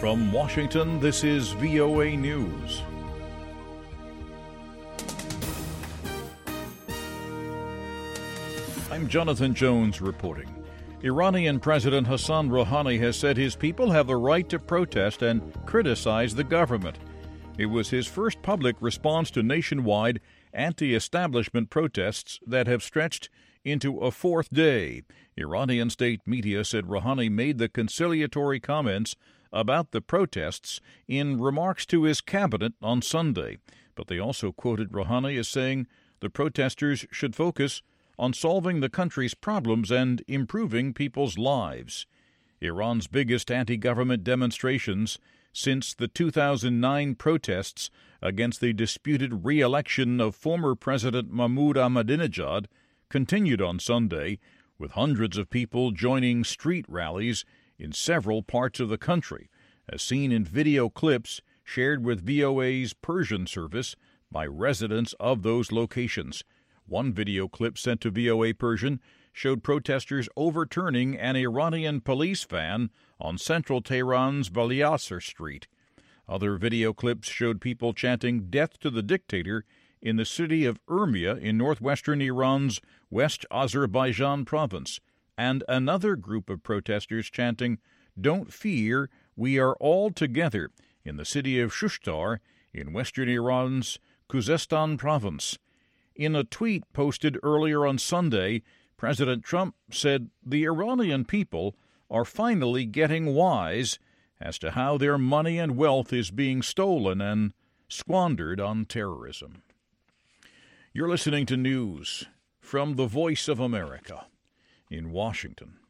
From Washington, this is VOA News. I'm Jonathan Jones reporting. Iranian President Hassan Rouhani has said his people have the right to protest and criticize the government. It was his first public response to nationwide anti-establishment protests that have stretched into a fourth day. Iranian state media said Rouhani made the conciliatory comments about the protests in remarks to his cabinet on Sunday. But they also quoted Rouhani as saying the protesters should focus on solving the country's problems and improving people's lives. Iran's biggest anti-government demonstrations since the 2009 protests against the disputed re-election of former President Mahmoud Ahmadinejad continued on Sunday, with hundreds of people joining street rallies in several parts of the country, as seen in video clips shared with VOA's Persian service by residents of those locations. One video clip sent to VOA Persian showed protesters overturning an Iranian police van on central Tehran's Valiasr Street. Other video clips showed people chanting "Death to the Dictator" in the city of Urmia in northwestern Iran's West Azerbaijan province, and another group of protesters chanting "Don't fear, we are all together" in the city of Shushtar in western Iran's Khuzestan province. In a tweet posted earlier on Sunday, President Trump said the Iranian people are finally getting wise as to how their money and wealth is being stolen and squandered on terrorism. You're listening to news from the Voice of America in Washington.